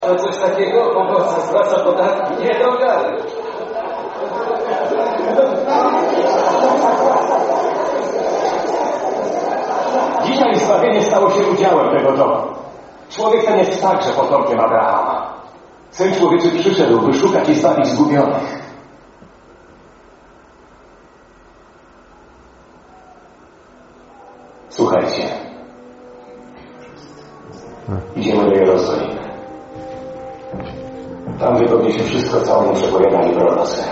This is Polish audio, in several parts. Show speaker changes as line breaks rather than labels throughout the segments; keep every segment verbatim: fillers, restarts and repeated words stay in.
Ale coś takiego, pomocy zwraca podatki, nie do wiary.
Dzisiaj zbawienie stało się udziałem tego domu. Człowiek ten jest także potomkiem Abrahama. Syn Człowieczy przyszedł, by szukać i zbawić zgubionych. Słuchajcie. Idziemy do Jerozolimy. Tam wypełni się wszystko, co o nim przepowiadali prorocy.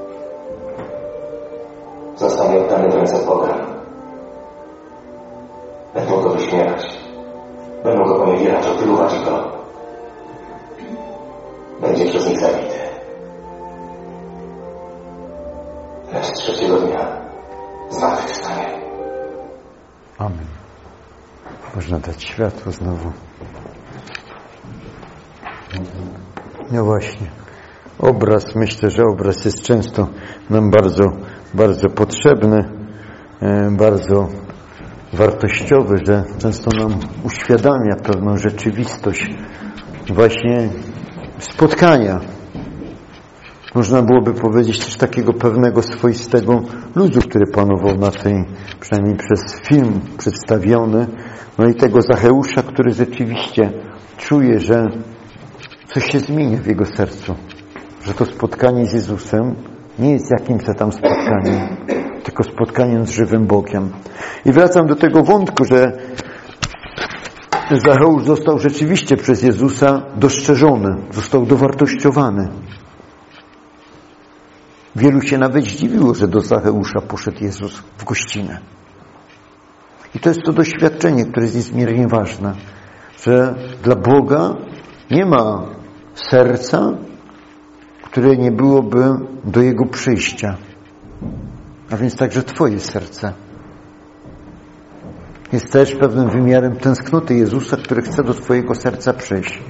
Zostanie oddany w ręce pogan. Będą go wyśmiewać. Będą go poniewielać, otylować go. Będzie przez nich zabity. Lecz trzeciego dnia zmartwychwstanie.
Amen. Można dać światło znowu. No właśnie. Obraz, myślę, że obraz jest często nam bardzo, bardzo potrzebny, bardzo wartościowy, że często nam uświadamia pewną rzeczywistość właśnie spotkania. Można byłoby powiedzieć też takiego pewnego swoistego luzu, który panował na tej, przynajmniej przez film przedstawiony, no i tego Zacheusza, który rzeczywiście czuje, że coś się zmienia w jego sercu, że to spotkanie z Jezusem nie jest jakimś tam spotkaniem, tylko spotkaniem z żywym Bogiem. I wracam do tego wątku, że Zacheusz został rzeczywiście przez Jezusa dostrzeżony, został dowartościowany. Wielu się nawet zdziwiło, że do Zacheusza poszedł Jezus w gościnę. I to jest to doświadczenie, które jest niezmiernie ważne, że dla Boga nie ma serca, które nie byłoby do Jego przyjścia. A więc także Twoje serce jest też pewnym wymiarem tęsknoty Jezusa, który chce do Twojego serca przyjść.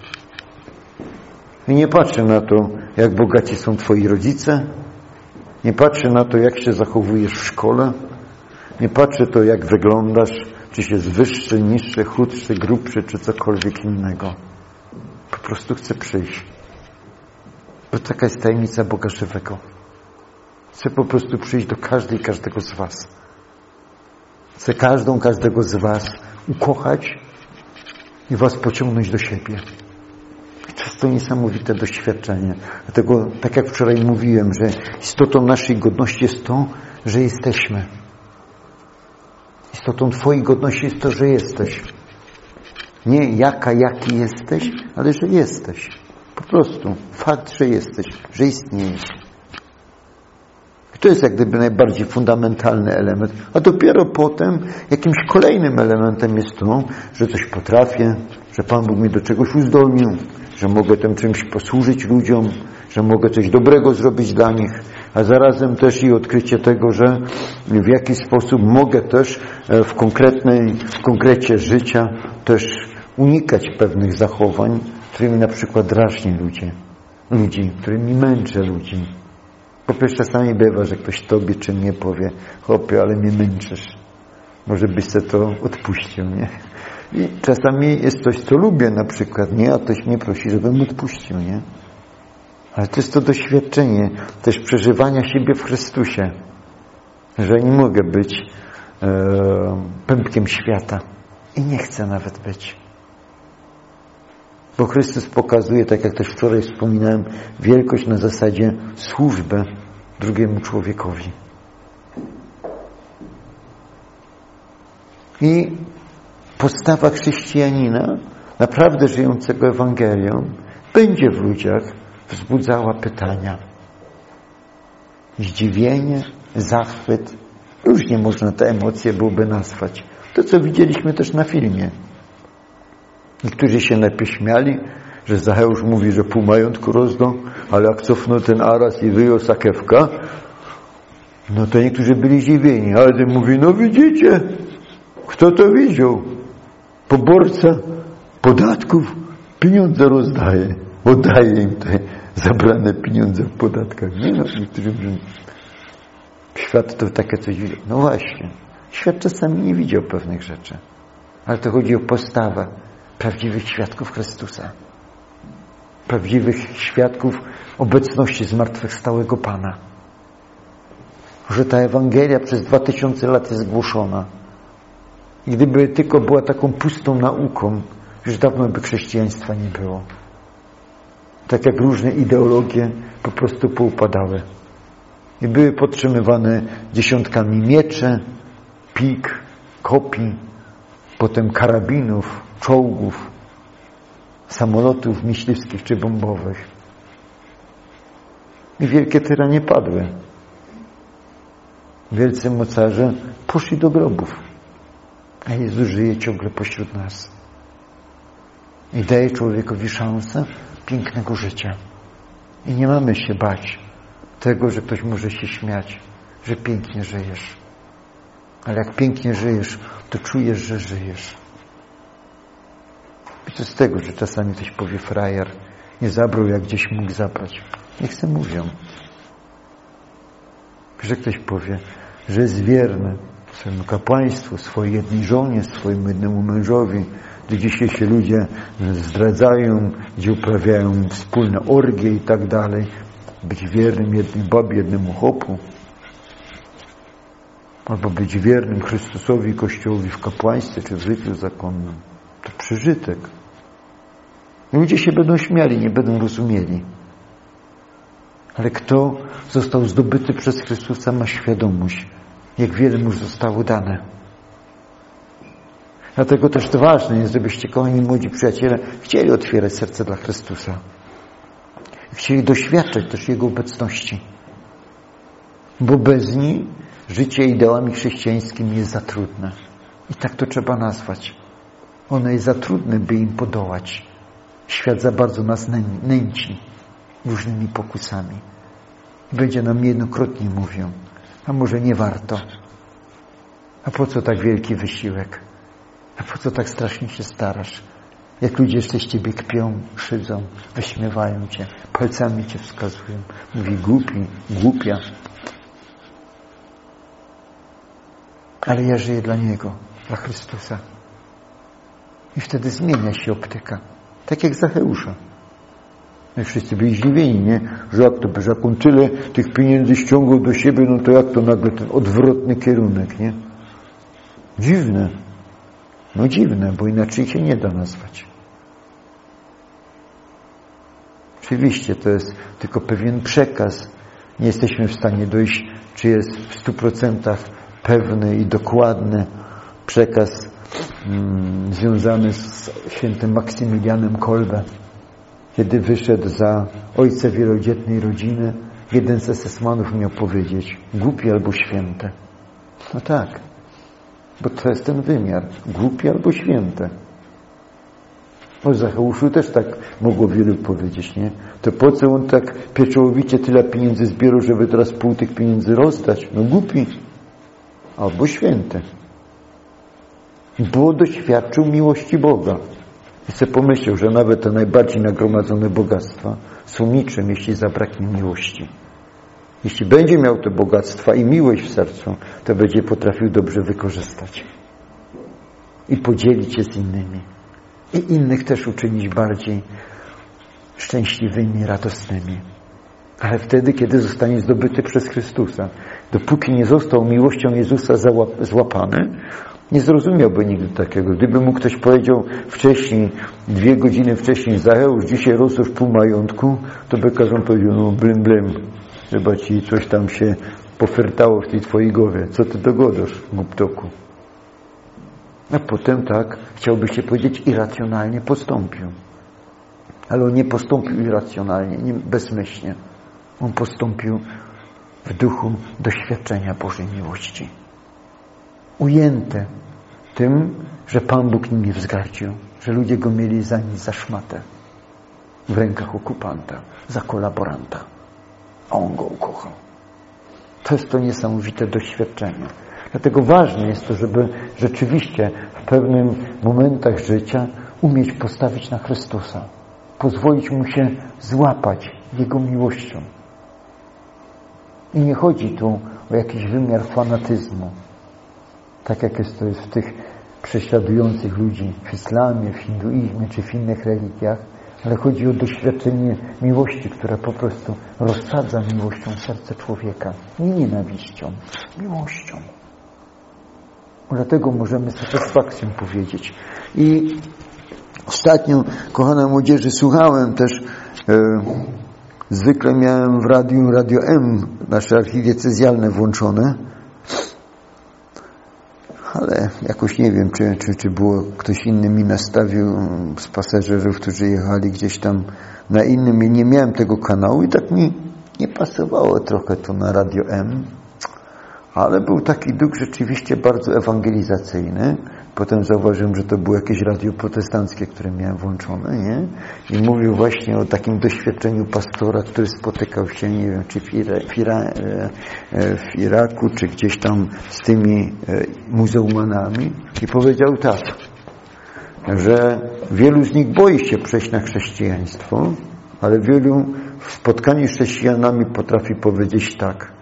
I nie patrzy na to, jak bogaci są Twoi rodzice, nie patrzy na to, jak się zachowujesz w szkole, nie patrzy to, jak wyglądasz, czy jest wyższy, niższy, chudszy, grubszy, czy cokolwiek innego. Po prostu chce przyjść. Bo taka jest tajemnica Boga żywego. Chce po prostu przyjść do każdej, każdego z was. Chce każdą, każdego z was ukochać i was pociągnąć do siebie. I to jest to niesamowite doświadczenie. Dlatego, tak jak wczoraj mówiłem, że istotą naszej godności jest to, że jesteśmy. Istotą Twojej godności jest to, że jesteś. Nie jaka, jaki jesteś, ale że jesteś. Po prostu. Fakt, że jesteś, że istniejesz. I to jest jak gdyby najbardziej fundamentalny element. A dopiero potem jakimś kolejnym elementem jest to, że coś potrafię, że Pan Bóg mnie do czegoś uzdolnił, że mogę tym czymś posłużyć ludziom, że mogę coś dobrego zrobić dla nich, a zarazem też i odkrycie tego, że w jakiś sposób mogę też w konkretnej, w konkrecie życia też unikać pewnych zachowań, którymi na przykład drażnię ludzie, ludzi, którymi męczę ludzi. Po pierwsze czasami bywa, że ktoś Tobie czy mnie powie: chłopie, ale mnie męczysz. Może byś sobie to odpuścił, nie? I czasami jest coś, co lubię na przykład, nie? A ktoś mnie prosi, żebym odpuścił, nie? Ale to jest to doświadczenie też przeżywania siebie w Chrystusie. Że nie mogę być e, pępkiem świata. I nie chcę nawet być. Bo Chrystus pokazuje, tak jak też wczoraj wspominałem, wielkość na zasadzie służby drugiemu człowiekowi. I podstawa chrześcijanina, naprawdę żyjącego Ewangelią, będzie w ludziach wzbudzała pytania. Zdziwienie, zachwyt. Różnie można te emocje byłoby nazwać. To, co widzieliśmy też na filmie. Niektórzy się najpierw śmiali, że Zacheusz mówi, że pół majątku rozdał, ale jak cofnął ten aras i wyjął sakiewkę, no to niektórzy byli zdziwieni. Ale ten mówi: no widzicie, kto to widział? Poborca podatków pieniądze rozdaje. Oddaje im te zabrane pieniądze w podatkach. Nie no, niektórzy mówią, świat to takie coś widział. No właśnie, świat czasami nie widział pewnych rzeczy. Ale to chodzi o postawę prawdziwych świadków Chrystusa. prawdziwych świadków obecności zmartwychwstałego Pana. Że ta Ewangelia przez dwa tysiące lat jest głoszona. I gdyby tylko była taką pustą nauką, już dawno by chrześcijaństwa nie było. Tak jak różne ideologie po prostu poupadały. I były podtrzymywane dziesiątkami miecze, pik, kopii, potem karabinów, czołgów, samolotów myśliwskich czy bombowych. I wielkie tyranie padły. Wielcy mocarze poszli do grobów. A Jezus żyje ciągle pośród nas. I daje człowiekowi szansę pięknego życia. I nie mamy się bać tego, że ktoś może się śmiać, że pięknie żyjesz. Ale jak pięknie żyjesz, to czujesz, że żyjesz. I co z tego, że czasami ktoś powie frajer, nie zabrał, jak gdzieś mógł zabrać. Niech se mówią. Że ktoś powie, że jest wierny swojemu kapłaństwu, swojej jednej żonie, swojemu jednemu mężowi, gdzie dzisiaj się ludzie zdradzają, gdzie uprawiają wspólne orgie i tak dalej. Być wiernym jednej babie, jednemu chłopu. Albo być wiernym Chrystusowi, Kościołowi w kapłaństwie czy w życiu zakonnym. To przeżytek. Ludzie się będą śmiali, nie będą rozumieli. Ale kto został zdobyty przez Chrystusa, ma świadomość, jak wiele mu zostało dane. Dlatego też to ważne jest, żebyście, kochani młodzi przyjaciele, chcieli otwierać serce dla Chrystusa. Chcieli doświadczać też Jego obecności. Bo bez niej życie ideałami chrześcijańskimi jest za trudne. I tak to trzeba nazwać. Ono jest za trudne, by im podołać. Świat za bardzo nas nęci różnymi pokusami. Będzie nam niejednokrotnie mówią, a może nie warto. A po co tak wielki wysiłek? A po co tak strasznie się starasz? Jak ludzie jeszcze z ciebie kpią, szydzą, wyśmiewają cię, palcami cię wskazują. Mówi głupi, głupia. Ale ja żyję dla Niego, dla Chrystusa. I wtedy zmienia się optyka. Tak jak Zacheusza. My wszyscy byli zdziwieni, nie? Że jak to, że jak on tyle tych pieniędzy ściągał do siebie, no to jak to nagle ten odwrotny kierunek, nie? Dziwne. No dziwne, bo inaczej się nie da nazwać. Oczywiście to jest tylko pewien przekaz. Nie jesteśmy w stanie dojść, czy jest w stu procentach pewny i dokładny przekaz mm, związany z świętym Maksymilianem Kolbe. Kiedy wyszedł za ojca wielodzietnej rodziny, jeden z esesmanów miał powiedzieć: głupi albo święte. No tak, bo to jest ten wymiar. Głupi albo święte. O Zacheuszu też tak mogło wielu powiedzieć, nie? To po co on tak pieczołowicie tyle pieniędzy zbierał, żeby teraz pół tych pieniędzy rozdać? No głupi albo święte. Bo doświadczył miłości Boga. I sobie pomyślał, że nawet te najbardziej nagromadzone bogactwa są niczym, jeśli zabraknie miłości. Jeśli będzie miał te bogactwa i miłość w sercu, to będzie potrafił dobrze wykorzystać. I podzielić się z innymi. I innych też uczynić bardziej szczęśliwymi, radosnymi. Ale wtedy, kiedy zostanie zdobyty przez Chrystusa, dopóki nie został miłością Jezusa złapany, nie zrozumiałby nigdy takiego. Gdyby mu ktoś powiedział wcześniej, dwie godziny wcześniej: Zacheusz, dzisiaj rozłóż pół majątku, to by kazał powiedział: no blym, blym, chyba ci coś tam się pofertało w tej twojej głowie. Co ty dogodasz, głuptoku? A potem tak, chciałby się powiedzieć, irracjonalnie postąpił. Ale on nie postąpił irracjonalnie, nie bezmyślnie. On postąpił w duchu doświadczenia Bożej miłości. Ujęte tym, że Pan Bóg nimi wzgardził, że ludzie go mieli za nic, za szmatę w rękach okupanta, za kolaboranta. A on go ukochał. To jest to niesamowite doświadczenie. Dlatego ważne jest to, żeby rzeczywiście w pewnych momentach życia umieć postawić na Chrystusa. Pozwolić Mu się złapać Jego miłością. I nie chodzi tu o jakiś wymiar fanatyzmu. Tak jak jest to jest w tych prześladujących ludzi w islamie, w hinduizmie czy w innych religiach, ale chodzi o doświadczenie miłości, która po prostu rozsadza miłością serce człowieka. Nie nienawiścią, miłością. Dlatego możemy z satysfakcją powiedzieć. I ostatnio, kochana młodzieży, słuchałem też, e, zwykle miałem w radiu, Radio M, nasze archidiecezjalne włączone, ale jakoś nie wiem, czy, czy, czy było ktoś inny mi nastawił z pasażerów, którzy jechali gdzieś tam na innym i nie miałem tego kanału i tak mi nie pasowało trochę to na Radio M, ale był taki duch rzeczywiście bardzo ewangelizacyjny. Potem zauważyłem, że to było jakieś radio protestanckie, które miałem włączone, nie? I mówił właśnie o takim doświadczeniu pastora, który spotykał się, nie wiem, czy w, Ira, w, Ira, w Iraku, czy gdzieś tam z tymi muzułmanami i powiedział tak, że wielu z nich boi się przejść na chrześcijaństwo, ale wielu w spotkaniu z chrześcijanami potrafi powiedzieć tak.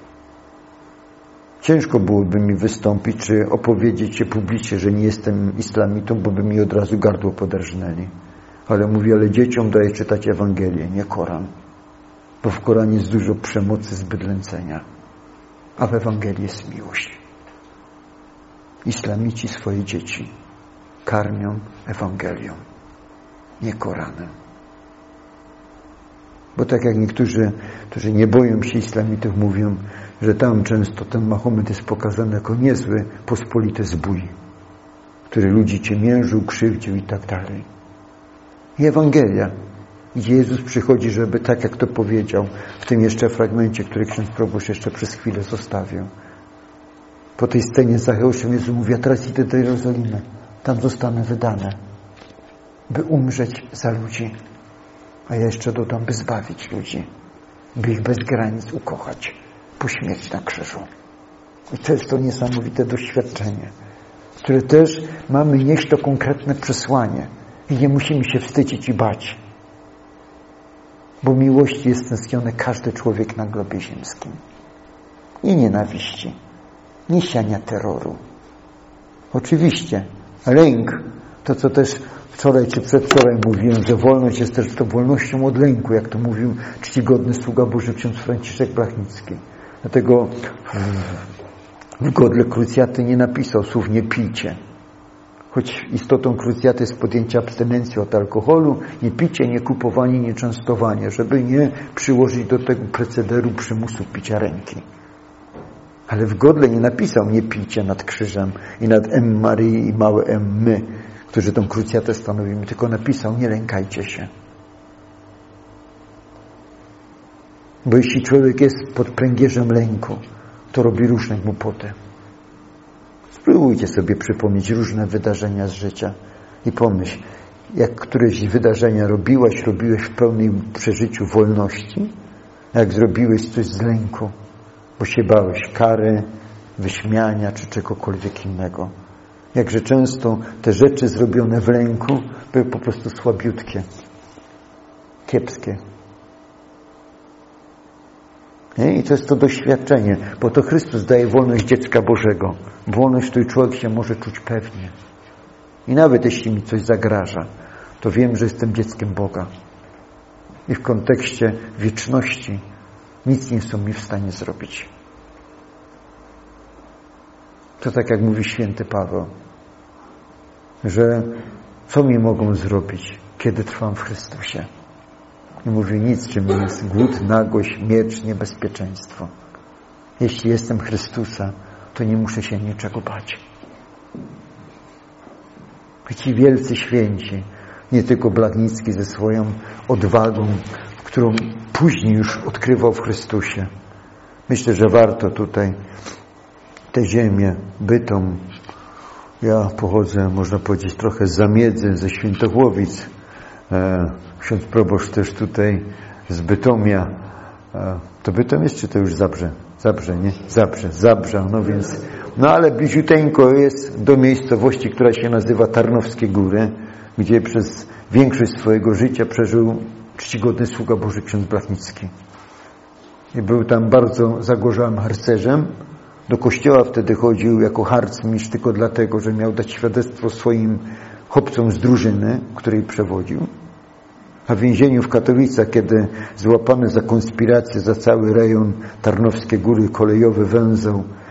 Ciężko byłoby mi wystąpić, czy opowiedzieć się publicznie, że nie jestem islamitą, bo by mi od razu gardło poderżnęli. Ale mówi, ale dzieciom daję czytać Ewangelię, nie Koran. Bo w Koranie jest dużo przemocy, zbydlęcenia. A w Ewangelii jest miłość. Islamici swoje dzieci karmią Ewangelią, nie Koranem. Bo tak jak niektórzy, którzy nie boją się islamitów, mówią, że tam często ten Mahomet jest pokazany jako niezły, pospolity zbój, który ludzi ciemiężył, krzywdził i tak dalej. I Ewangelia, gdzie Jezus przychodzi, żeby tak jak to powiedział w tym jeszcze fragmencie, który ksiądz proboszcz jeszcze przez chwilę zostawił. Po tej scenie z Zacheuszem Jezus mówi, a teraz idę do Jerozolimy, tam zostanę wydany, by umrzeć za ludzi. A ja jeszcze dodam, by zbawić ludzi, by ich bez granic ukochać, po śmierci na krzyżu. I to jest to niesamowite doświadczenie, które też mamy nieść to konkretne przesłanie i nie musimy się wstydzić i bać, bo miłości jest tęskniony każdy człowiek na globie ziemskim. Nie nienawiści, nie siania terroru. Oczywiście lęk, to co też wczoraj czy przedwczoraj mówiłem, że wolność jest też to wolnością od lęku, jak to mówił czcigodny sługa Boży ksiądz Franciszek Blachnicki. Dlatego w godle krucjaty nie napisał słów nie pijcie. Choć istotą krucjaty jest podjęcie abstynencji od alkoholu, nie picie, nie kupowanie, nie częstowanie, żeby nie przyłożyć do tego procederu przymusu picia ręki. Ale w godle nie napisał nie pijcie nad krzyżem i nad M Maryi i małe M my, którzy tą krucjatę stanowimy, tylko napisał nie lękajcie się. Bo jeśli człowiek jest pod pręgierzem lęku, to robi różne głupoty. Spróbujcie sobie przypomnieć różne wydarzenia z życia i pomyśl, jak któreś wydarzenia robiłaś, robiłeś w pełnym przeżyciu wolności, jak zrobiłeś coś z lęku, bo się bałeś kary, wyśmiania czy czegokolwiek innego. Jakże często te rzeczy zrobione w lęku były po prostu słabiutkie, kiepskie. Nie? I to jest to doświadczenie, bo to Chrystus daje wolność dziecka Bożego. Wolność, w której człowiek się może czuć pewnie. I nawet jeśli mi coś zagraża, to wiem, że jestem dzieckiem Boga. I w kontekście wieczności nic nie są mi w stanie zrobić. To tak jak mówi święty Paweł, że co mi mogą zrobić, kiedy trwam w Chrystusie? I mówi nic, czym jest głód, nagość, miecz, niebezpieczeństwo. Jeśli jestem Chrystusa, to nie muszę się niczego bać. Ci wielcy święci, nie tylko Blachnicki ze swoją odwagą, którą później już odkrywał w Chrystusie. Myślę, że warto tutaj tę ziemię bytą. Ja pochodzę, można powiedzieć, trochę z Zamiedzy, ze Świętochłowic. Ksiądz proboszcz też tutaj z Bytomia. To Bytom jest, czy to już Zabrze? Zabrze, nie? Zabrze, Zabrze. No więc, no ale bliziuteńko jest do miejscowości, która się nazywa Tarnowskie Góry, gdzie przez większość swojego życia przeżył czcigodny sługa Boży ksiądz Blachnicki. I był tam bardzo zagorzałym harcerzem. Do kościoła wtedy chodził jako harcmistrz tylko dlatego, że miał dać świadectwo swoim chłopcom z drużyny, której przewodził. A w więzieniu w Katowicach, kiedy złapany za konspirację za cały rejon Tarnowskie Góry, kolejowy węzeł,